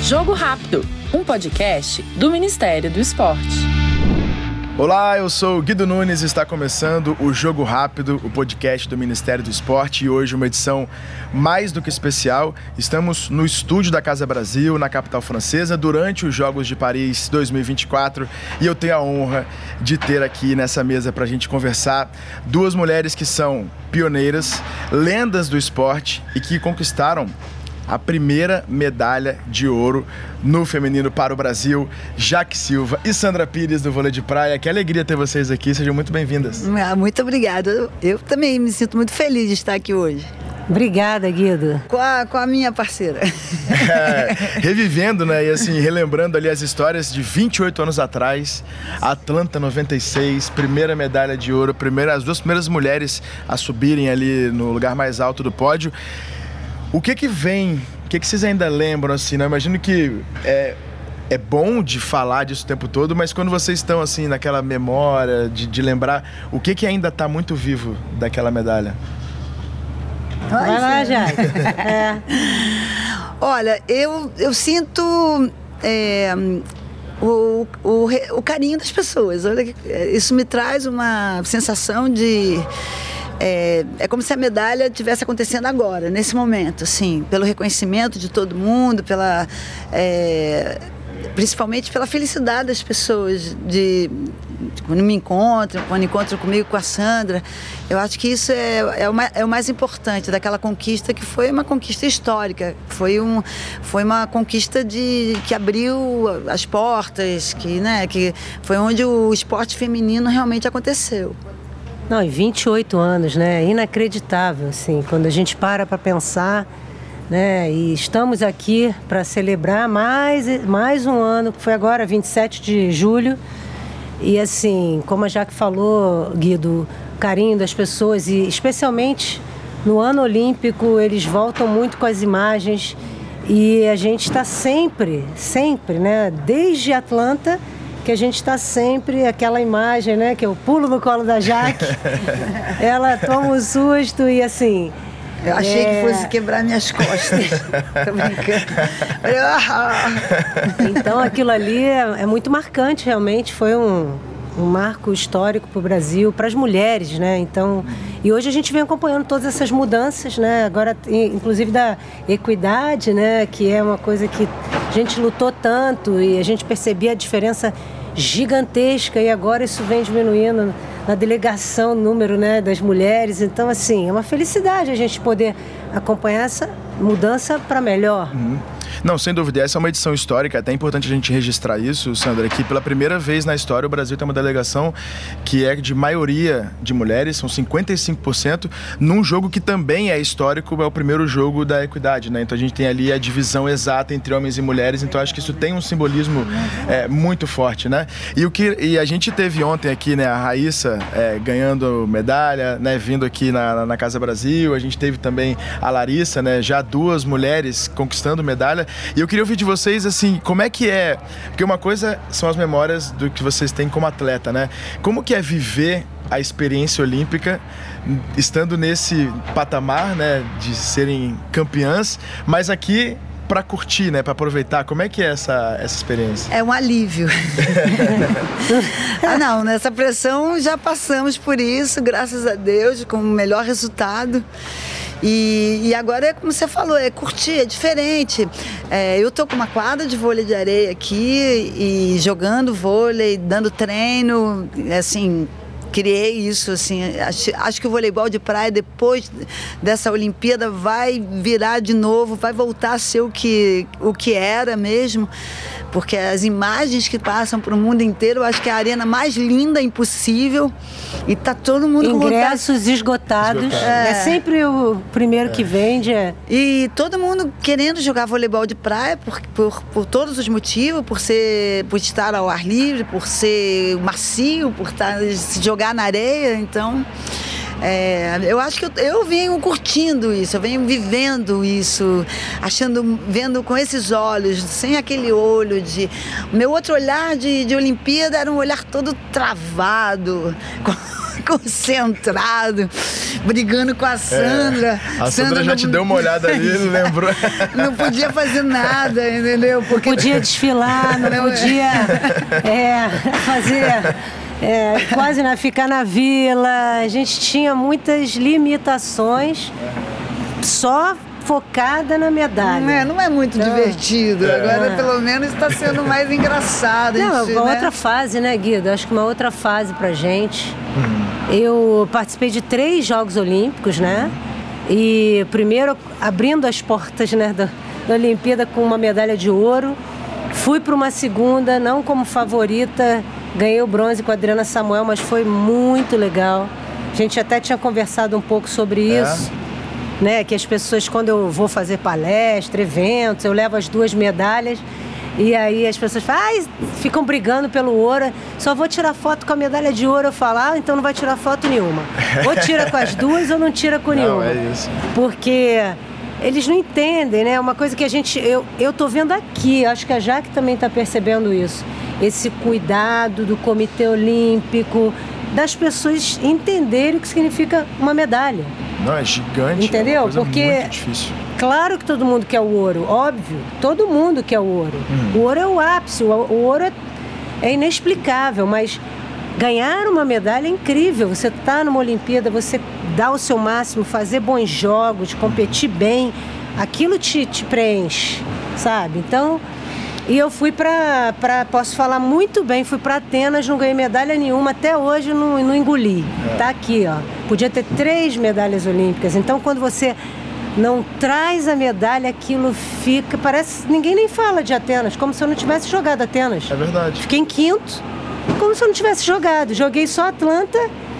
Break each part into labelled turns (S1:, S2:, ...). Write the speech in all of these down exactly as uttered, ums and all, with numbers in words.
S1: Jogo Rápido, um podcast do Ministério do Esporte.
S2: Olá, eu sou o Guido Nunes e está começando o Jogo Rápido, o podcast do Ministério do Esporte, e hoje uma edição mais do que especial. Estamos no estúdio da Casa Brasil, na capital francesa, durante os Jogos de Paris dois mil e vinte e quatro, e eu tenho a honra de ter aqui nessa mesa para a gente conversar duas mulheres que são pioneiras, lendas do esporte e que conquistaram a primeira medalha de ouro no feminino para o Brasil, Jaque Silva e Sandra Pires do vôlei de praia. Que alegria ter vocês aqui, sejam muito bem-vindas.
S3: Ah, muito obrigada, eu também me sinto muito feliz de estar aqui hoje.
S4: Obrigada, Guido.
S3: Com a, com a minha parceira.
S2: É, revivendo, né, e assim, relembrando ali as histórias de vinte e oito anos atrás, Atlanta noventa e seis, primeira medalha de ouro, primeira, as duas primeiras mulheres a subirem ali no lugar mais alto do pódio. O que que vem, o que que vocês ainda lembram, assim, né? Eu imagino que é, é bom de falar disso o tempo todo, mas quando vocês estão, assim, naquela memória de, de lembrar, o que que ainda está muito vivo daquela medalha?
S4: Vai lá, Jaque.
S3: É. Olha, eu, eu sinto é, o, o, o carinho das pessoas. Olha, isso me traz uma sensação de... É, é como se a medalha estivesse acontecendo agora, nesse momento, assim, pelo reconhecimento de todo mundo, pela, é, principalmente pela felicidade das pessoas, de, de quando me encontram, quando encontram comigo com a Sandra. Eu acho que isso é, é, o, mais, é o mais importante daquela conquista, que foi uma conquista histórica, foi, um, foi uma conquista de, que abriu as portas, que, né, que foi onde o esporte feminino realmente aconteceu.
S4: Não, e vinte e oito anos, né? Inacreditável, assim, quando a gente para para pensar, né? E estamos aqui para celebrar mais, mais um ano, que foi agora, vinte e sete de julho. E assim, como a Jaque falou, Guido, o carinho das pessoas, e especialmente no ano olímpico, eles voltam muito com as imagens. E a gente está sempre, sempre, né? Desde Atlanta, que a gente está sempre, aquela imagem, né, que eu pulo no colo da Jaque, ela toma um susto e assim...
S3: Eu achei
S4: é...
S3: que fosse quebrar minhas costas. Tô brincando.
S4: Então aquilo ali é, é muito marcante, realmente, foi um, um marco histórico para o Brasil, para as mulheres, né, então... E hoje a gente vem acompanhando todas essas mudanças, né, agora inclusive da equidade, né, que é uma coisa que a gente lutou tanto e a gente percebia a diferença gigantesca, e agora isso vem diminuindo na delegação, o número, né, das mulheres. Então, assim, é uma felicidade a gente poder acompanhar essa mudança para melhor.
S2: Uhum. Não, sem dúvida, essa é uma edição histórica, é até importante a gente registrar isso, Sandra, que pela primeira vez na história o Brasil tem uma delegação que é de maioria de mulheres, são cinquenta e cinco por cento, num jogo que também é histórico, é o primeiro jogo da equidade, né? Então a gente tem ali a divisão exata entre homens e mulheres, então acho que isso tem um simbolismo é, muito forte, né? E, o que, e a gente teve ontem aqui, né, a Raíssa é, ganhando medalha, né, vindo aqui na, na Casa Brasil, a gente teve também a Larissa, né, já duas mulheres conquistando medalha. E eu queria ouvir de vocês, assim, como é que é... Porque uma coisa são as memórias do que vocês têm como atleta, né? Como que é viver a experiência olímpica estando nesse patamar, né, de serem campeãs, mas aqui para curtir, né, para aproveitar? Como é que é essa, essa experiência?
S3: É um alívio. Ah, não, nessa pressão já passamos por isso, graças a Deus, com o melhor resultado. E, e agora é como você falou, é curtir, é diferente. É, eu tô com uma quadra de vôlei de areia aqui e jogando vôlei, dando treino, assim, criei isso, assim, acho, acho que o voleibol de praia depois dessa Olimpíada vai virar de novo, vai voltar a ser o que, o que era mesmo, porque as imagens que passam para o mundo inteiro, eu acho que é a arena mais linda impossível e tá todo mundo com vontade.
S4: Ingressos esgotados, é. é sempre o primeiro é. que vende. É.
S3: E todo mundo querendo jogar voleibol de praia por, por, por todos os motivos, por, ser, por estar ao ar livre, por ser macio, por estar, se jogar na areia, então... É, eu acho que eu, eu venho curtindo isso, eu venho vivendo isso, achando, vendo com esses olhos, sem aquele olho de... O meu outro olhar de, de Olimpíada era um olhar todo travado, concentrado, brigando com a Sandra.
S2: É, a Sandra, Sandra já
S3: não...
S2: te deu uma olhada ali, lembrou?
S3: Não podia fazer nada, entendeu?
S4: Porque... Não podia desfilar, não, não podia é, fazer... É, quase na, ficar na vila. A gente tinha muitas limitações, só focada na medalha.
S3: Não é, não é muito não. divertido. É. Agora, pelo menos, está sendo mais engraçado.
S4: Não,
S3: gente,
S4: uma
S3: né?
S4: outra fase, né, Guido? Acho que uma outra fase pra gente. Uhum. Eu participei de três Jogos Olímpicos, né? E primeiro, abrindo as portas, né, da, da Olimpíada com uma medalha de ouro. Fui para uma segunda, não como favorita. Ganhei o bronze com a Adriana Samuel, mas foi muito legal. A gente até tinha conversado um pouco sobre isso, é. né? Que as pessoas, quando eu vou fazer palestra, eventos, eu levo as duas medalhas e aí as pessoas falam, ah, ficam brigando pelo ouro. Só vou tirar foto com a medalha de ouro. Eu falo, ah, então não vai tirar foto nenhuma. Ou tira com as duas ou não tira com nenhuma.
S2: Não, é isso.
S4: Porque eles não entendem, né? Uma coisa que a gente... Eu, eu tô vendo aqui, acho que a Jaque também está percebendo isso. Esse cuidado do Comitê Olímpico, das pessoas entenderem o que significa uma medalha.
S2: Não, é gigante.
S4: Entendeu?
S2: É uma coisa
S4: Porque,
S2: muito difícil.
S4: Claro que todo mundo quer o ouro, óbvio. Todo mundo quer o ouro. Uhum. O ouro é o ápice, o, o ouro é, é inexplicável, mas ganhar uma medalha é incrível. Você tá numa Olimpíada, você dá o seu máximo, fazer bons jogos, competir bem, aquilo te, te preenche, sabe? Então... E eu fui para, posso falar muito bem, fui para Atenas, não ganhei medalha nenhuma, até hoje não, não engoli. É. Tá aqui, ó. Podia ter três medalhas olímpicas. Então, quando você não traz a medalha, aquilo fica... Parece ninguém nem fala de Atenas, como se eu não tivesse jogado Atenas.
S2: É verdade.
S4: Fiquei em quinto, como se eu não tivesse jogado. Joguei só Atlanta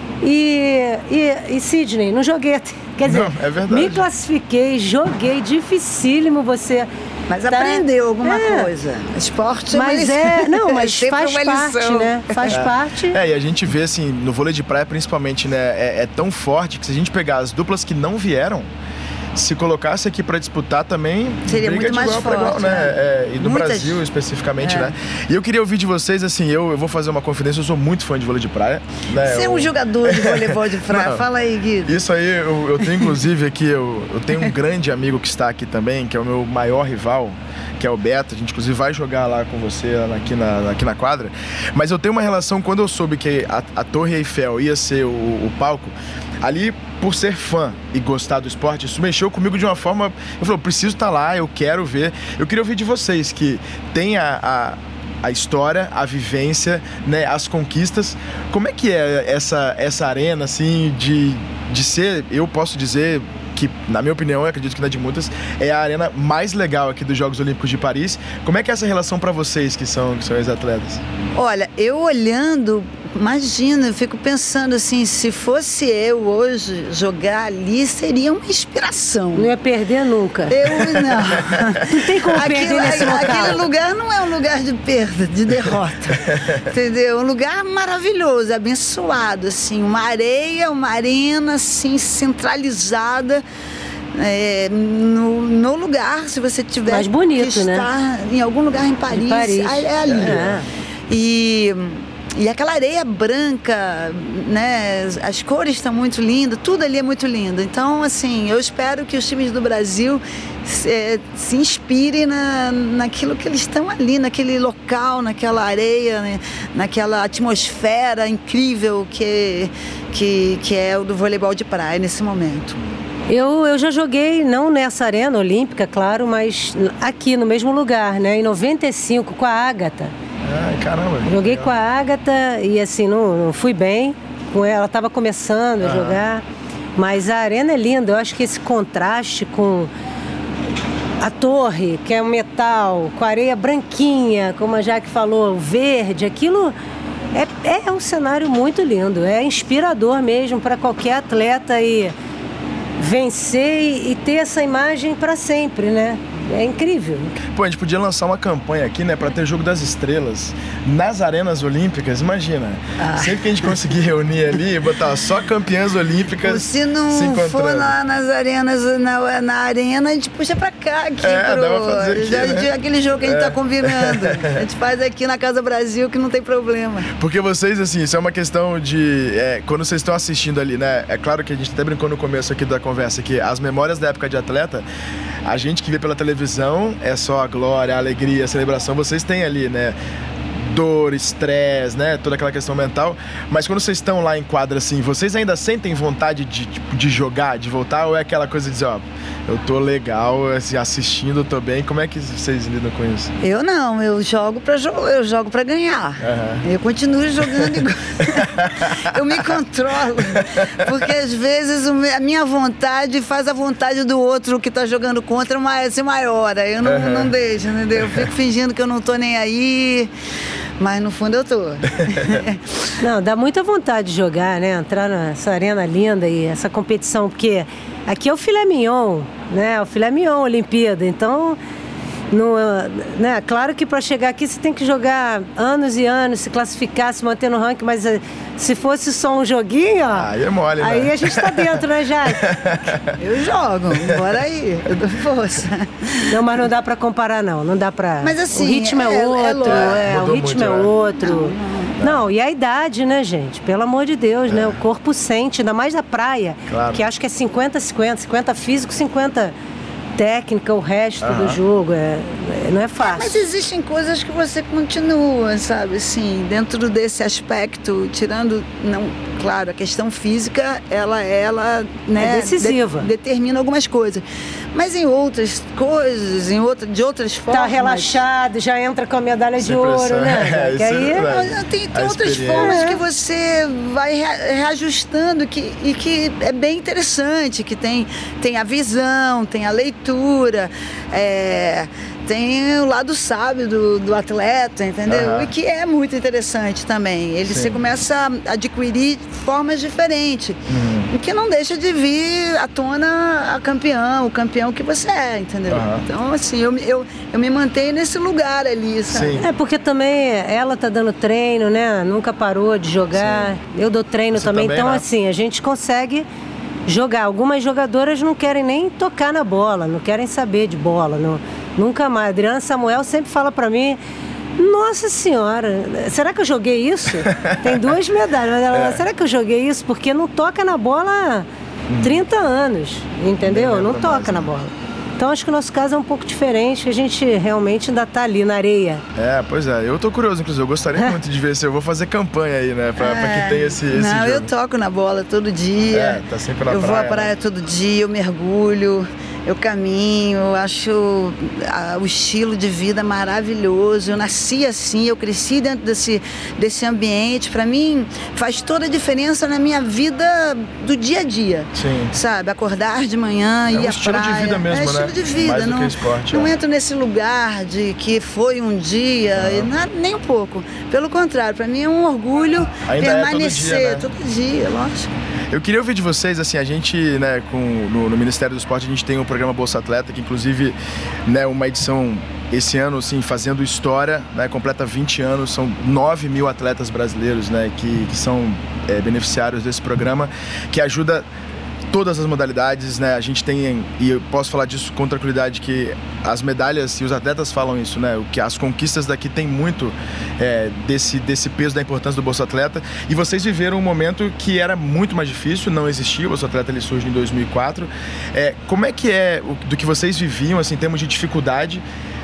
S4: e, e, e Sydney, não joguei. Quer dizer,
S2: não, é verdade.
S4: Me classifiquei, joguei, dificílimo você...
S3: Mas
S4: tá,
S3: aprendeu alguma
S4: é.
S3: coisa. Esporte
S4: mas é, não, mas
S3: é
S4: faz parte, né? Faz
S2: é.
S4: parte.
S2: É, e a gente vê assim, no vôlei de praia principalmente, né, é, é tão forte que se a gente pegar as duplas que não vieram, se colocasse aqui para disputar também,
S3: seria
S2: briga
S3: muito
S2: de
S3: mais
S2: igual
S3: forte,
S2: para igual, né?
S3: né?
S2: É, e no
S3: Muitas...
S2: Brasil especificamente,
S3: é.
S2: né? E eu queria ouvir de vocês, assim, eu, eu vou fazer uma confidência, eu sou muito fã de vôlei de praia. Né?
S3: Você
S2: eu...
S3: é um jogador de voleibol de praia,
S2: Não,
S3: fala aí, Guido.
S2: Isso aí, eu, eu tenho inclusive aqui, eu, eu tenho um grande amigo que está aqui também, que é o meu maior rival, que é o Beto. A gente inclusive vai jogar lá com você aqui na, aqui na quadra. Mas eu tenho uma relação, quando eu soube que a, a Torre Eiffel ia ser o, o palco, ali, por ser fã e gostar do esporte, isso mexeu comigo de uma forma... Eu falei, eu preciso estar lá, eu quero ver. Eu queria ouvir de vocês, que tem a... a a história, a vivência, né, as conquistas. Como é que é essa, essa arena, assim, de, de ser, eu posso dizer que, na minha opinião, eu acredito que na de muitas, é a arena mais legal aqui dos Jogos Olímpicos de Paris. Como é que é essa relação para vocês que são, que são ex-atletas?
S3: Olha, eu olhando, imagina, eu fico pensando assim, se fosse eu hoje jogar ali, seria uma inspiração.
S4: Não ia perder nunca.
S3: Eu não.
S4: Não tem como
S3: aquilo,
S4: perder nesse local.
S3: Aquele lugar não é um lugar de perda, de derrota. Entendeu? Um lugar maravilhoso, abençoado, assim, uma areia, uma arena, assim, centralizada. É, no, no lugar, se você tiver
S4: mais bonito,
S3: que estar, né? Em algum lugar em Paris,
S4: em Paris.
S3: é ali. É. E, e aquela areia branca, né? As cores estão muito lindas, tudo ali é muito lindo. Então, assim, eu espero que os times do Brasil se, se inspirem na, naquilo que eles estão ali, naquele local, naquela areia, né? Naquela atmosfera incrível que, que, que é o do voleibol de praia nesse momento.
S4: Eu, eu já joguei, não nessa arena olímpica, claro, mas aqui no mesmo lugar, né? Em noventa e cinco, com a Ágata.
S2: Ai, caramba.
S4: Joguei
S2: legal.
S4: com a Ágata e assim, não, não fui bem com ela. Ela estava começando a ah. jogar. Mas a arena é linda. Eu acho que esse contraste com a torre, que é um metal, com a areia branquinha, como a Jaque falou, verde, aquilo é, é um cenário muito lindo. É inspirador mesmo para qualquer atleta e vencer e ter essa imagem para sempre, né? é incrível.
S2: Pô, a gente podia lançar uma campanha aqui, né, pra ter Jogo das Estrelas nas arenas olímpicas, imagina. Ah. Sempre que a gente conseguir reunir ali, botar só campeãs olímpicas.
S3: Se não se for lá nas arenas, na, na arena, a gente puxa pra cá, aqui
S2: é,
S3: pro...
S2: dá pra fazer aqui,
S3: já,
S2: né?
S3: Aquele jogo que a gente é. tá combinando. A gente faz aqui na Casa Brasil, que não tem problema.
S2: Porque vocês, assim, isso é uma questão de... É, quando vocês estão assistindo ali, né, é claro que a gente até brincou no começo aqui da conversa, que as memórias da época de atleta, a gente que vê pela televisão é só a glória, a alegria, a celebração. Vocês têm ali, né, dor, estresse, né, toda aquela questão mental. Mas quando vocês estão lá em quadra, assim, vocês ainda sentem vontade de, tipo, de jogar, de voltar? Ou é aquela coisa de dizer, ó, eu tô legal, assim, assistindo, eu tô bem. Como é que vocês lidam com isso?
S3: Eu não, eu jogo pra, jo- eu jogo pra ganhar. Uhum. Eu continuo jogando igual. Eu me controlo. Porque às vezes a minha vontade faz a vontade do outro que tá jogando contra ser maior. Eu não, uhum. não deixo, entendeu? Eu fico fingindo que eu não tô nem aí. Mas no fundo eu tô.
S4: Não, dá muita vontade de jogar, né? Entrar nessa arena linda e essa competição, porque aqui é o filé mignon, né? O filé mignon Olimpíada. Então, não, né? Claro que para chegar aqui você tem que jogar anos e anos, se classificar, se manter no ranking, mas se fosse só um joguinho, ó,
S2: aí é mole, né?
S4: Aí a gente tá dentro, né, Jaque?
S3: Eu jogo, bora aí, eu dou força.
S4: Não, mas não dá pra comparar, não. Não dá pra...
S3: Mas assim,
S4: o ritmo é, é outro, é, é, o ritmo
S2: muito,
S4: é
S2: né?
S4: outro.
S3: Não, não,
S4: não, e a idade, né, gente? Pelo amor de Deus, é. né? O corpo sente, ainda mais da praia,
S2: claro.
S4: Que acho que é cinquenta a cinquenta, cinquenta físico, cinquenta técnica, o resto uhum. do jogo, é, não é fácil.
S3: É, mas existem coisas que você continua, sabe, assim, dentro desse aspecto, tirando, não, claro, a questão física, ela, ela, né,
S4: é decisiva.
S3: De, determina algumas coisas. Mas em outras coisas, em outra, de outras formas...
S4: Tá relaxado, já entra com a medalha de ouro, né?
S2: É,
S4: que aí
S3: é tem, tem outras formas é. que você vai reajustando que, e que é bem interessante, que tem, tem a visão, tem a leitura, é, tem o lado sábio do, do atleta, entendeu? Uhum. E que é muito interessante também. Ele Sim. Você começa a adquirir formas diferentes, uhum. o que não deixa de vir à tona a campeão, o campeão que você é, entendeu? Uhum. Então, assim, eu, eu, eu me mantenho nesse lugar ali, sabe?
S4: Sim. É porque também ela tá dando treino, né? Nunca parou de jogar. Sim. Eu dou treino você também, também, então né? assim, a gente consegue jogar. Algumas jogadoras não querem nem tocar na bola, não querem saber de bola, não, nunca mais. A Adriana Samuel sempre fala pra mim, nossa senhora, será que eu joguei isso? Tem duas medalhas, mas ela, é. será que eu joguei isso? Porque não toca na bola há trinta anos, entendeu? Não toca na bola. Então acho que o nosso caso é um pouco diferente, que a gente realmente ainda tá ali na areia.
S2: É, pois é. Eu tô curioso, inclusive. Eu gostaria muito de ver se eu vou fazer campanha aí, né? Pra, é, pra que tenha esse, esse
S3: Não,
S2: jogo.
S3: Eu toco na bola todo dia.
S2: É, tá sempre na
S3: eu
S2: praia.
S3: Eu vou à praia né? todo dia, eu mergulho, eu caminho, eu acho a, o estilo de vida maravilhoso. Eu nasci assim, eu cresci dentro desse, desse ambiente. Pra mim, faz toda a diferença na minha vida do dia a dia.
S2: Sim.
S3: Sabe? Acordar de manhã,
S2: é
S3: ir
S2: um
S3: à
S2: estilo
S3: praia.
S2: de vida mesmo,
S3: é
S2: né?
S3: De vida,
S2: Mais
S3: não,
S2: do que esporte,
S3: não
S2: é.
S3: entro nesse lugar de que foi um dia, uhum. não, nem um pouco. Pelo contrário, para mim é um orgulho
S2: Ainda
S3: permanecer
S2: é todo dia, né?
S3: todo dia, lógico.
S2: Eu queria ouvir de vocês, assim, a gente, né, com, no, no Ministério do Esporte, a gente tem o programa Bolsa Atleta, que inclusive, né, uma edição esse ano, assim, fazendo história, né, completa vinte anos, são nove mil atletas brasileiros, né, que, que são é, beneficiários desse programa, que ajuda todas as modalidades, né? A gente tem, e eu posso falar disso com tranquilidade, que as medalhas, e os atletas falam isso, né? O que as conquistas daqui tem muito é, desse, desse peso da importância do Bolsa Atleta. E vocês viveram um momento que era muito mais difícil, não existia, o Bolsa Atleta ele surge em dois mil e quatro. É, como é que é o, do que vocês viviam, assim, em termos de dificuldade,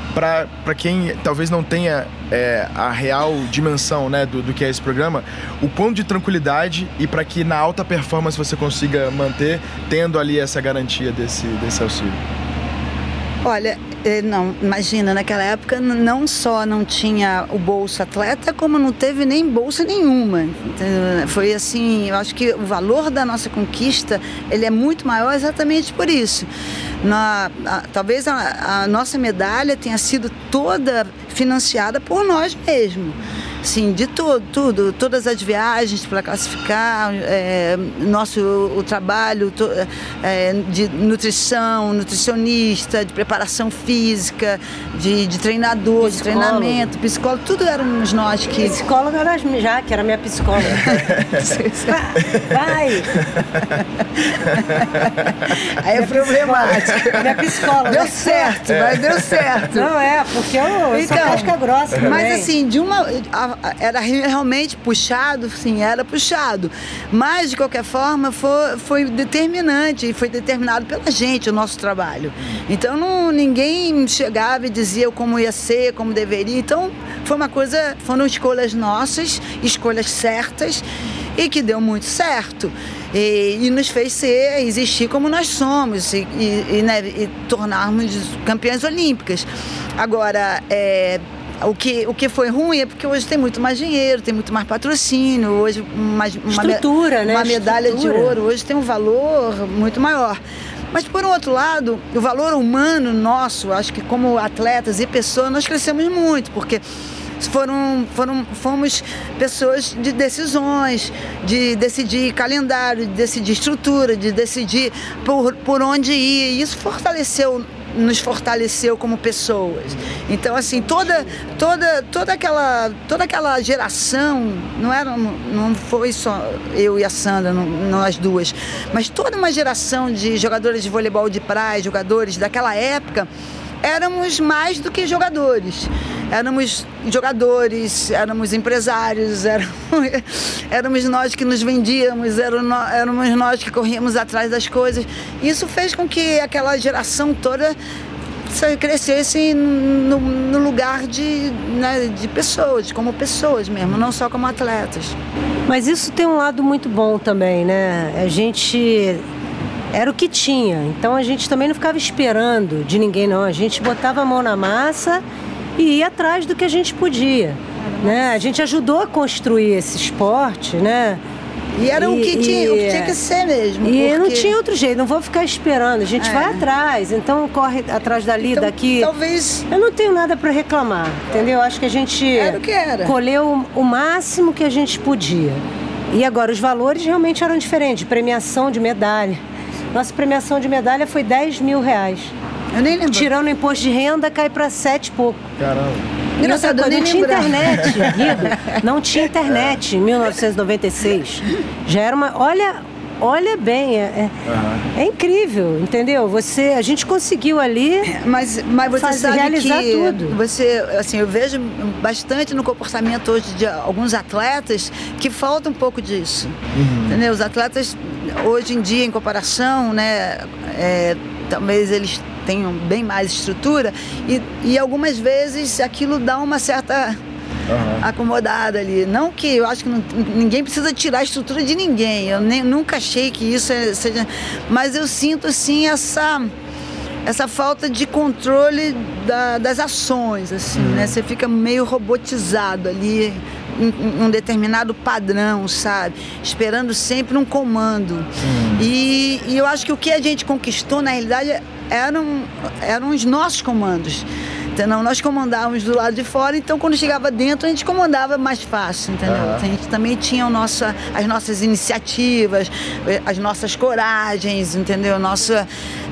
S2: para quem talvez não tenha é, a real dimensão, né, do, do que é esse programa, o quão de tranquilidade e para que na alta performance você consiga manter, tendo ali essa garantia desse, desse auxílio?
S3: Olha, não, imagina, naquela época não só não tinha o Bolsa Atleta, como não teve nem bolsa nenhuma. Foi assim, eu acho que o valor da nossa conquista, ele é muito maior exatamente por isso. Na, a, talvez a, a nossa medalha tenha sido toda financiada por nós mesmos. Sim, de tudo, tudo, todas as viagens para classificar, é, nosso o trabalho to, é, de nutrição, nutricionista, de preparação física, de, de treinador, psicólogo. De treinamento, psicólogo, tudo éramos nós que...
S4: Psicóloga era já, que era minha psicóloga. Vai!
S3: Aí é problemático.
S4: Minha psicóloga.
S3: Deu certo, mas deu certo.
S4: Não é, porque eu, eu
S3: então,
S4: sou casca grossa também.
S3: Mas assim, de uma, era realmente puxado, sim, era puxado. Mas, de qualquer forma, foi, foi determinante e foi determinado pela gente, o nosso trabalho. Então, não, ninguém chegava e dizia como ia ser, como deveria. Então, foi uma coisa, foram escolhas nossas, escolhas certas e que deu muito certo. E, e nos fez ser, existir como nós somos e, e, e, né, e tornarmos campeãs olímpicas. Agora, é, o, que, o que foi ruim é porque hoje tem muito mais dinheiro, tem muito mais patrocínio, hoje uma, uma,
S4: Estrutura, né?
S3: uma medalha
S4: Estrutura.
S3: de ouro hoje tem um valor muito maior. Mas, por um outro lado, o valor humano nosso, acho que como atletas e pessoas, nós crescemos muito, porque Foram, foram, fomos pessoas de decisões, de decidir calendário, de decidir estrutura, de decidir por, por onde ir. E isso fortaleceu, nos fortaleceu como pessoas. Então, assim, toda, toda, toda, aquela, toda aquela geração, não, era, não foi só eu e a Sandra, não, nós duas, mas toda uma geração de jogadores de voleibol de praia, jogadores daquela época, éramos mais do que jogadores. Éramos jogadores, éramos empresários, éramos, éramos nós que nos vendíamos, éramos nós que corríamos atrás das coisas. Isso fez com que aquela geração toda crescesse no, no lugar de, né, de pessoas, como pessoas mesmo, não só como atletas.
S4: Mas isso tem um lado muito bom também, né? A gente... Era o que tinha, então a gente também não ficava esperando de ninguém, não. A gente botava a mão na massa e ia atrás do que a gente podia, né? A gente ajudou a construir esse esporte, né?
S3: E era e, o, que tinha, e, o que tinha que ser mesmo.
S4: E
S3: porque...
S4: não tinha outro jeito, não vou ficar esperando, a gente é. vai atrás, então corre atrás dali, então, daqui.
S3: Talvez...
S4: Eu não tenho nada para reclamar, entendeu? Acho que a gente
S3: era o que era.
S4: colheu o máximo que a gente podia. E agora, os valores realmente eram diferentes, premiação de medalha. Nossa premiação de medalha foi dez mil reais.
S3: Eu nem lembro.
S4: Tirando o imposto de renda, cai para sete e pouco.
S2: Caramba.
S4: E outra coisa, não tinha internet, Guido. Não tinha internet em mil novecentos e noventa e seis. Já era uma... Olha, olha bem, é, é, uhum. é incrível, entendeu? Você, a gente conseguiu ali
S3: mas, mas você
S4: fazer,
S3: sabe
S4: realizar
S3: que
S4: tudo.
S3: Você, assim, eu vejo bastante no comportamento hoje de alguns atletas que falta um pouco disso. Uhum. Entendeu? Os atletas, hoje em dia, em comparação, né, é, talvez eles tenham bem mais estrutura e, e algumas vezes aquilo dá uma certa... Uhum. acomodada ali. Não que eu acho que não, ninguém precisa tirar a estrutura de ninguém. Eu nem, nunca achei que isso seja... Mas eu sinto, assim, essa, essa falta de controle da, das ações, assim, uhum. né? Você fica meio robotizado ali, em um determinado padrão, sabe? Esperando sempre um comando. Uhum. E, e eu acho que o que a gente conquistou, na realidade, eram, eram os nossos comandos. Não, nós comandávamos do lado de fora, então quando chegava dentro a gente comandava mais fácil, entendeu? Uhum. A gente também tinha o nossa, as nossas iniciativas, as nossas coragens, entendeu? Nossa,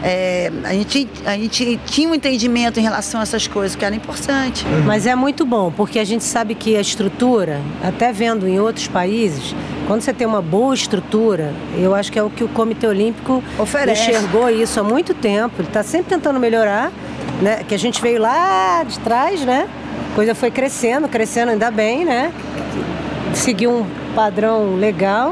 S3: é, a, gente, a gente tinha um entendimento em relação a essas coisas, que era importante.
S4: Uhum. Mas é muito bom, porque a gente sabe que a estrutura, até vendo em outros países, quando você tem uma boa estrutura, eu acho que é o que o Comitê Olímpico oferece. Enxergou isso há muito tempo, ele está sempre tentando melhorar. Né? Que a gente veio lá de trás, né? A coisa foi crescendo, crescendo ainda bem, né? Seguiu um padrão legal.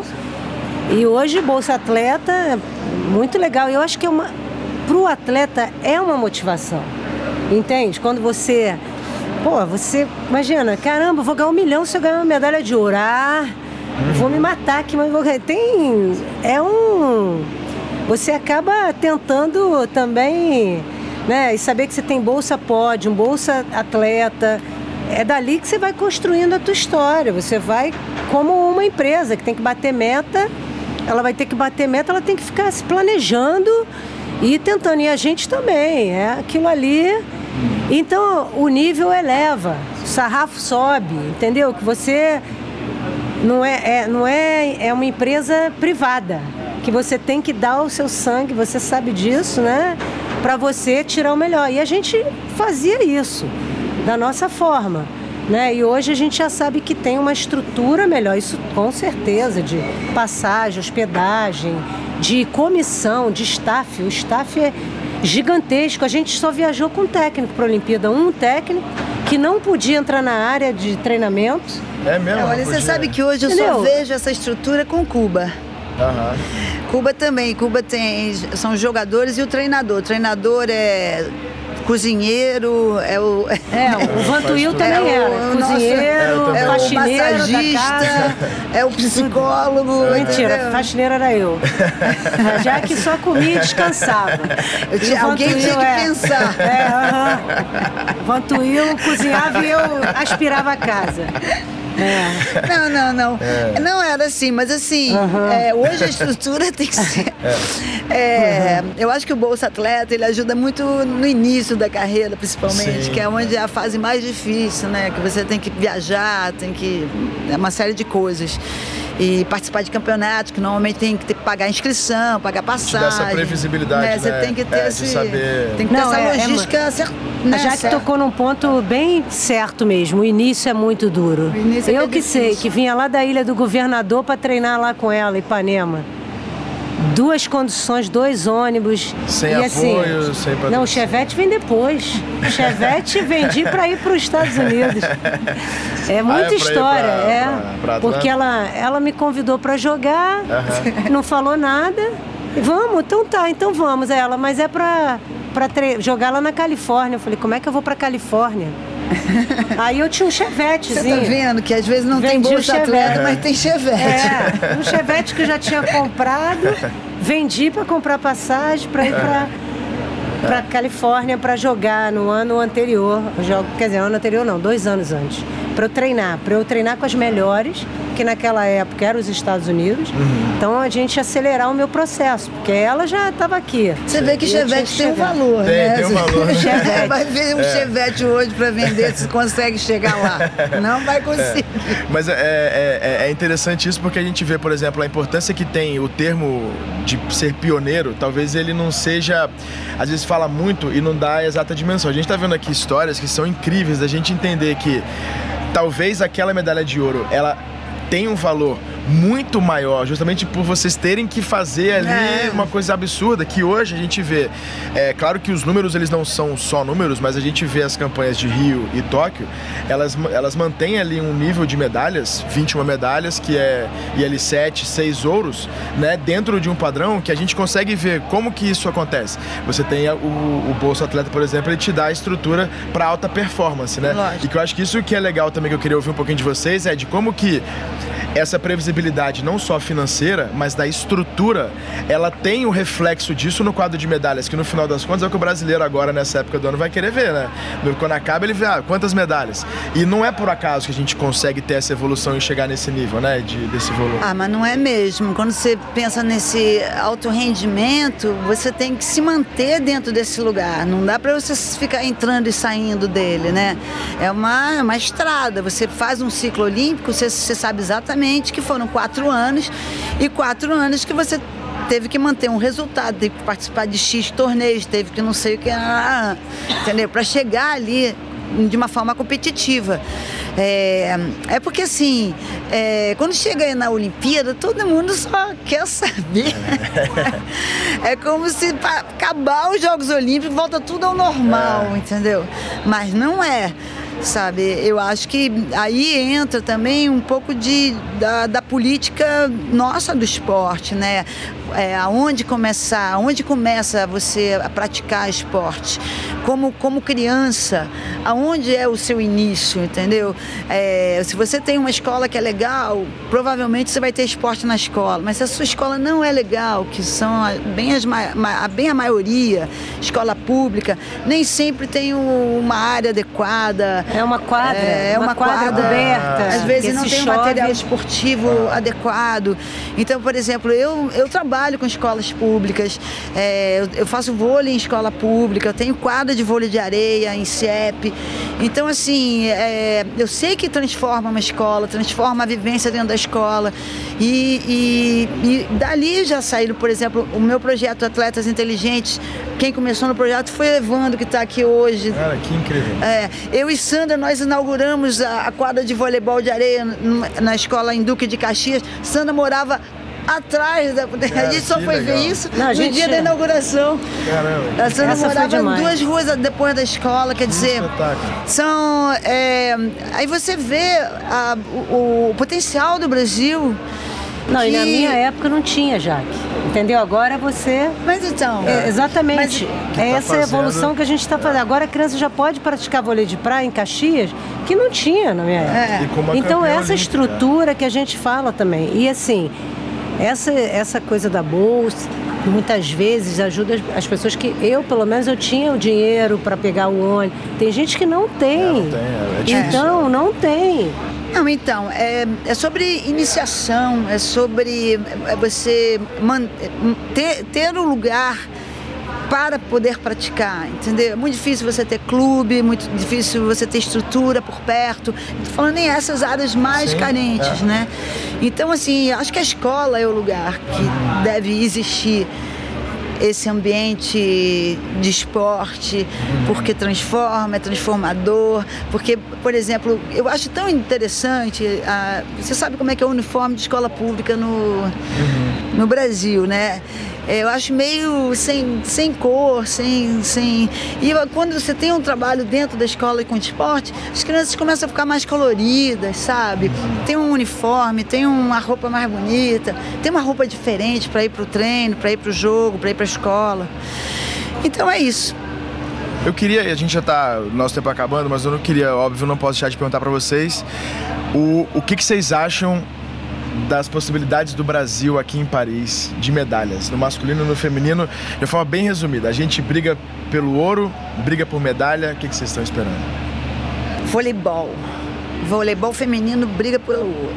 S4: E hoje Bolsa Atleta é muito legal. Eu acho que é uma, pro atleta é uma motivação. Entende? Quando você, pô, você imagina, caramba, vou ganhar um milhão se eu ganhar uma medalha de ouro. Ah, vou me matar aqui, mas vou ganhar. Tem, é um, você acaba tentando também, né? E saber que você tem bolsa pódio, bolsa atleta, é dali que você vai construindo a tua história. Você vai como uma empresa que tem que bater meta, ela vai ter que bater meta, ela tem que ficar se planejando e tentando. E a gente também, é aquilo ali. Então o nível eleva, o sarrafo sobe, entendeu? Que você não é, é, não é, é uma empresa privada, que você tem que dar o seu sangue, você sabe disso, né? Para você tirar o melhor. E a gente fazia isso da nossa forma, né? E hoje a gente já sabe que tem uma estrutura melhor, isso com certeza, de passagem, hospedagem, de comissão, de staff. O staff é gigantesco. A gente só viajou com um técnico para a Olimpíada, um técnico que não podia entrar na área de treinamento.
S2: É mesmo?
S3: Olha, você sabe que hoje eu
S4: Entendeu?
S3: só vejo essa estrutura com Cuba.
S2: Aham.
S3: Cuba também. Cuba tem, são os jogadores e o treinador. O treinador é cozinheiro, é o...
S4: É, o Vantuil também
S3: É o-
S4: era.
S3: o nosso-
S4: Cozinheiro,
S3: é o
S4: faxineiro da
S3: massagista,
S4: casa.
S3: é o psicólogo.
S4: Mentira,
S3: entendeu?
S4: faxineiro era eu. Já que só comia e descansava.
S3: Eu tinha-
S4: E o
S3: alguém
S4: Vantuil
S3: tinha que
S4: é-
S3: pensar.
S4: É, aham. Vantuil cozinhava e eu aspirava a casa. É.
S3: Não, não, não. Não era assim, mas assim, é, hoje a estrutura tem que ser. É, eu acho que o Bolsa Atleta ele ajuda muito no início da carreira, principalmente,
S2: Sim.
S3: que é onde é a fase mais difícil, né? Que você tem que viajar, tem que. É uma série de coisas. E participar de campeonatos, que normalmente tem que ter que pagar inscrição, pagar passagem.
S2: dá essa previsibilidade,
S3: Você
S2: né?
S3: tem que ter
S2: É, de
S3: esse.
S2: saber.
S3: Tem que ter
S4: Não,
S3: essa
S4: é- é
S3: logística cer-
S4: A
S3: né,
S4: Jaque
S3: certa.
S4: tocou num ponto bem certo mesmo. O início é muito duro.
S3: O início é
S4: Eu
S3: bem
S4: que sei,
S3: difícil.
S4: que vinha lá da Ilha do Governador para treinar lá com ela, Ipanema. Duas conduções, dois ônibus.
S2: Sem
S4: e
S2: apoio,
S4: assim,
S2: sem
S4: Não, o
S2: patrocínio.
S4: Chevette vem depois. O Chevette vendi para ir para os Estados Unidos. É muita
S2: Ah, é pra ir
S4: história,
S2: pra-
S4: é.
S2: pra- pra
S4: porque
S2: Atlanta?
S4: ela, ela me convidou para jogar, não falou nada. Vamos, então tá, então vamos. Aí ela, mas é para para jogar lá na Califórnia. Eu falei, como é que eu vou para Califórnia? Aí eu tinha um
S3: Você
S4: Chevettezinho.
S3: tá vendo que às vezes não tem
S4: Vendi o
S3: bolsa
S4: Chevette.
S3: atleta, mas tem Chevette.
S4: É, um Chevette que eu já tinha comprado, vendi para comprar passagem para ir para para Califórnia para jogar no ano anterior. Eu jogo, quer dizer, no ano anterior não, dois anos antes. Para eu treinar, para eu treinar com as melhores, que naquela época eram os Estados Unidos. Então a gente ia acelerar o meu processo, porque ela já estava aqui.
S3: Você vê que
S4: E eu tinha
S3: Chevette
S4: que
S3: tem um
S4: chegar.
S3: valor,
S2: Tem,
S3: né?
S2: tem um valor.
S4: Chevette.
S3: Vai ver um Chevette hoje para vender, se consegue chegar lá. Não vai conseguir.
S2: Mas é, é, é- é interessante isso porque a gente vê, por exemplo, a importância que tem o termo de ser pioneiro. Talvez ele não seja, às vezes fala muito e não dá a exata dimensão. A gente tá vendo aqui histórias que são incríveis da gente entender que talvez aquela medalha de ouro, ela tem um valor muito maior, justamente por vocês terem que fazer ali
S3: É.
S2: uma coisa absurda, que hoje a gente vê. É claro que os números, eles não são só números, mas a gente vê as campanhas de Rio e Tóquio, elas, elas mantêm ali um nível de medalhas, vinte e uma medalhas, que é e ali sete, seis ouros, né, dentro de um padrão que a gente consegue ver como que isso acontece. Você tem a- o, o Bolsa Atleta, por exemplo, ele te dá a estrutura para alta performance, né?
S3: Lógico.
S2: E que eu acho que isso que é legal também, que eu queria ouvir um pouquinho de vocês, é de como que essa previsibilidade não só financeira, mas da estrutura, ela tem o reflexo disso no quadro de medalhas, que no final das contas é o que o brasileiro agora, nessa época do ano, vai querer ver, né? Quando acaba, ele vê, ah, quantas medalhas. E não é por acaso que a gente consegue ter essa evolução e chegar nesse nível, né? De, desse volume.
S3: Ah, mas não é mesmo. Quando você pensa nesse alto rendimento, você tem que se manter dentro desse lugar. Não dá para você ficar entrando e saindo dele, né? É uma, é uma estrada. Você faz um ciclo olímpico, você, você sabe exatamente que foram quatro anos e quatro anos que você teve que manter um resultado, teve que participar de X torneios, teve que não sei o que, ah, entendeu? Para chegar ali de uma forma competitiva. É, é porque assim, é, quando chega aí na Olimpíada, todo mundo só quer saber. É como se para acabar os Jogos Olímpicos volta tudo ao normal,
S2: É.
S3: entendeu? Mas não é. Sabe, eu acho que aí entra também um pouco de, da, da política nossa do esporte, né? É, aonde começar, aonde começa você a praticar esporte? Como, como criança, aonde é o seu início, entendeu? É, se você tem uma escola que é legal, provavelmente você vai ter esporte na escola, mas se a sua escola não é legal, que são a- bem, as, ma- ma- bem a maioria, escola pública, nem sempre tem o- uma área adequada.
S4: É uma quadra,
S3: É, é
S4: uma,
S3: uma
S4: quadra,
S3: quadra.
S4: coberta.
S3: Às vezes
S4: que
S3: não
S4: se
S3: tem um
S4: chove-
S3: material esportivo adequado. Então, por exemplo, eu, eu trabalho com escolas públicas, é, eu, eu faço vôlei em escola pública, eu tenho quadra de vôlei de areia em C I E P. Então, assim, é, eu sei que transforma uma escola, transforma a vivência dentro da escola. E, e, e dali já saíram, por exemplo, o meu projeto Atletas Inteligentes. Quem começou no projeto foi o Evandro, que está aqui hoje.
S2: Cara, que incrível.
S3: É, eu e Sandra, nós inauguramos a, a quadra de voleibol de areia na escola em Duque de Caxias. Sandra morava atrás da... Cara, a gente só foi legal. ver isso Não, no gente... dia da inauguração.
S2: Caramba.
S3: A Sandra Essa morava em duas ruas depois da escola, quer dizer... São... É, aí você vê a, o, o potencial do Brasil...
S4: Não,
S3: que...
S4: e na minha época não tinha, Jaque. Entendeu? Agora você...
S3: Mas então...
S4: É, exatamente.
S3: Mas...
S4: É essa tá evolução que a gente está fazendo. Agora a criança já pode praticar vôlei de praia em Caxias, que não tinha na minha época. É. Então essa estrutura que a gente fala também. E assim, essa, essa coisa da bolsa, muitas vezes ajuda as pessoas que... Eu, pelo menos, eu tinha o dinheiro para pegar o ônibus. Tem gente que não tem. É, não tem. É difícil. Então, não tem.
S3: Não, então, é, é sobre iniciação, é sobre você man, ter, ter um lugar para poder praticar, entendeu? É muito difícil você ter clube, muito difícil você ter estrutura por perto, não tô falando nem essas áreas mais Sim, carentes, é. né? Então, assim, acho que a escola é o lugar que deve existir esse ambiente de esporte, porque transforma, é transformador, porque, por exemplo, eu acho tão interessante, a, você sabe como é que é o uniforme de escola pública no, uhum. no Brasil, né? Eu acho meio sem, sem cor, sem, sem... E quando você tem um trabalho dentro da escola e com esporte, as crianças começam a ficar mais coloridas, sabe? Tem um uniforme, tem uma roupa mais bonita, tem uma roupa diferente para ir para o treino, para ir para o jogo, para ir para a escola. Então é isso.
S2: Eu queria, a gente já tá, nosso tempo acabando, mas eu não queria, óbvio, não posso deixar de perguntar para vocês o, o que, que vocês acham das possibilidades do Brasil aqui em Paris de medalhas, no masculino e no feminino, de forma bem resumida. A gente briga pelo ouro, briga por medalha, o que, que vocês estão esperando?
S3: Voleibol. Voleibol feminino briga pelo ouro.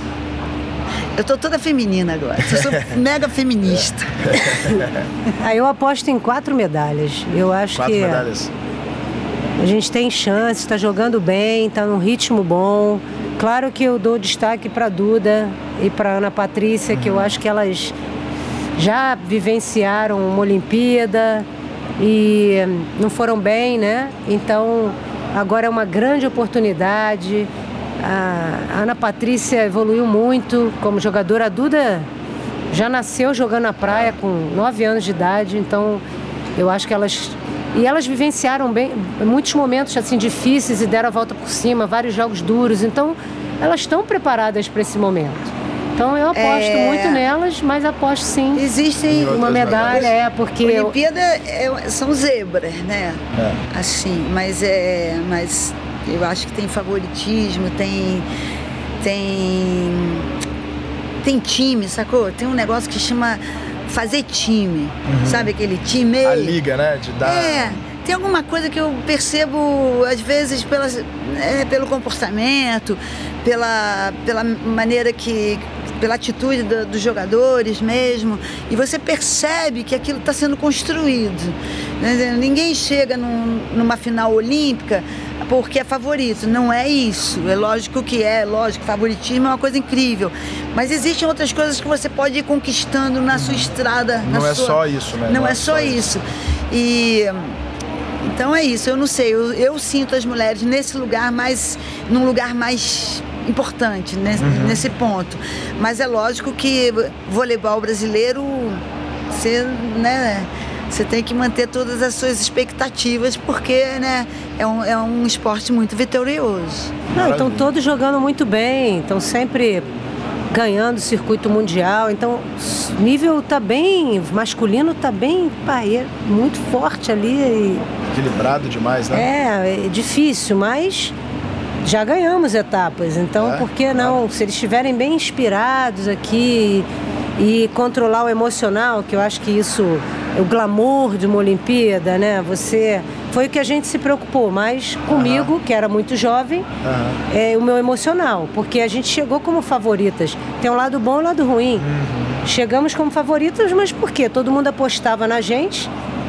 S3: Eu tô toda feminina agora, eu sou mega feminista.
S4: Ah, eu aposto em quatro medalhas. Eu acho
S2: quatro
S4: que
S2: medalhas.
S4: A gente tem chance, está jogando bem, está num ritmo bom. Claro que eu dou destaque para a Duda e para a Ana Patrícia, uhum. que eu acho que elas já vivenciaram uma Olimpíada e não foram bem, né? Então, agora é uma grande oportunidade. A Ana Patrícia evoluiu muito como jogadora. A Duda já nasceu jogando na praia com nove anos de idade, então eu acho que elas... E elas vivenciaram bem, muitos momentos assim, difíceis e deram a volta por cima, vários jogos duros. Então, elas estão preparadas para esse momento. Então, eu aposto é... muito nelas, mas aposto sim.
S3: Existem
S4: uma medalha, é, porque...
S3: Olimpíada eu... é, são zebras, né? É. Assim, mas, é, mas eu acho que tem favoritismo, tem... Tem, tem time, sacou? Tem um negócio que chama... fazer time, uhum. sabe aquele time?
S2: A liga, né? De dar...
S3: É, tem alguma coisa que eu percebo, às vezes, pela, é, pelo comportamento, pela, pela maneira que... pela atitude do, dos jogadores mesmo, e você percebe que aquilo está sendo construído. Ninguém chega num, numa final olímpica porque é favorito, não é isso. É lógico que é, lógico, favoritismo é uma coisa incrível, mas existem outras coisas que você pode ir conquistando na sua estrada.
S2: Não
S3: na
S2: é
S3: sua...
S2: só isso, né?
S3: Não, não é, é só isso. isso. E então é isso, eu não sei, eu, eu sinto as mulheres nesse lugar mais, num lugar mais importante, nesse, uhum. nesse ponto. Mas é lógico que voleibol brasileiro, você, né, você tem que manter todas as suas expectativas, porque, né, é um, é um esporte muito vitorioso.
S4: Não, estão todos jogando muito bem, estão sempre ganhando o circuito mundial, então o nível tá bem, masculino tá bem, pá, é muito forte ali.
S2: Equilibrado demais, né?
S4: É, é difícil, mas já ganhamos etapas, então é, por que não? É. Se eles estiverem bem inspirados aqui e controlar o emocional, que eu acho que isso é o glamour de uma Olimpíada, né? Você... Foi o que a gente se preocupou, mas comigo, uhum. que era muito jovem, uhum. é o meu emocional, porque a gente chegou como favoritas. Tem um lado bom e um lado ruim. Uhum. Chegamos como favoritas, mas por quê? Todo mundo apostava na gente,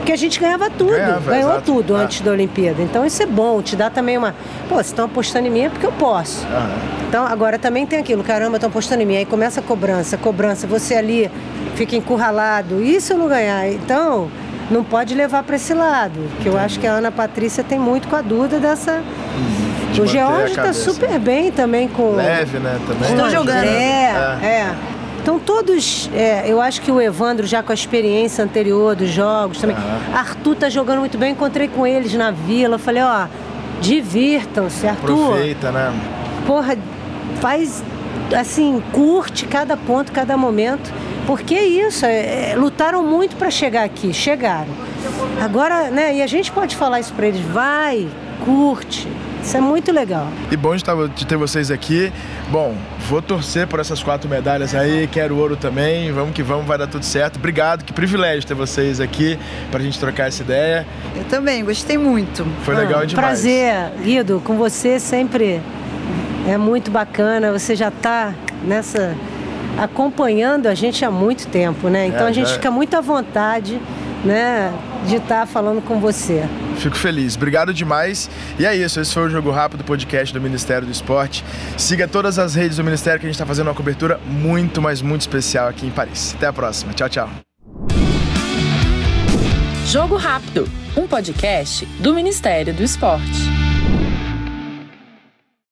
S4: Porque a gente ganhava tudo,
S2: Ganhava,
S4: ganhou
S2: exato.
S4: tudo
S2: Ah.
S4: antes da Olimpíada. Então isso é bom, te dá também uma... Pô, vocês estão apostando em mim é porque eu posso.
S2: Aham.
S4: Então agora também tem aquilo, caramba, estão apostando em mim. Aí começa a cobrança, cobrança, você ali fica encurralado. E se eu não ganhar? Então, não pode levar para esse lado. Que eu acho que a Ana Patrícia tem muito com a Duda dessa...
S2: De
S4: O
S2: manter a
S4: George tá
S2: cabeça.
S4: super bem também com...
S2: Leve, né? Também.
S3: Estão jogando.
S4: É, é. Então todos, é, eu acho que o Evandro já com a experiência anterior dos jogos também.
S2: Aham.
S4: Arthur tá jogando muito bem, encontrei com eles na vila, eu falei, ó, divirtam-se, Arthur.
S2: Aproveita, né?
S4: Porra, faz assim, curte cada ponto, cada momento. Porque é isso, é, é, lutaram muito para chegar aqui, chegaram. Agora, né, e a gente pode falar isso para eles, vai, curte. Isso é muito legal.
S2: E bom de, tá, de ter vocês aqui. Bom, vou torcer por essas quatro medalhas aí, quero ouro também. Vamos que vamos, vai dar tudo certo. Obrigado, que privilégio ter vocês aqui pra gente trocar essa ideia.
S3: Eu também, gostei muito.
S2: Foi legal
S4: Ah,
S2: demais.
S4: Prazer, Guido, com você sempre é muito bacana. Você já tá nessa acompanhando a gente há muito tempo, né? Então
S2: É,
S4: a gente
S2: já-
S4: fica muito à vontade, né, de estar falando com você.
S2: Fico feliz. Obrigado demais. E é isso, esse foi o Jogo Rápido, podcast do Ministério do Esporte. Siga todas as redes do Ministério que a gente está fazendo uma cobertura muito, mas muito especial aqui em Paris. Até a próxima. Tchau, tchau.
S1: Jogo Rápido, um podcast do Ministério do Esporte.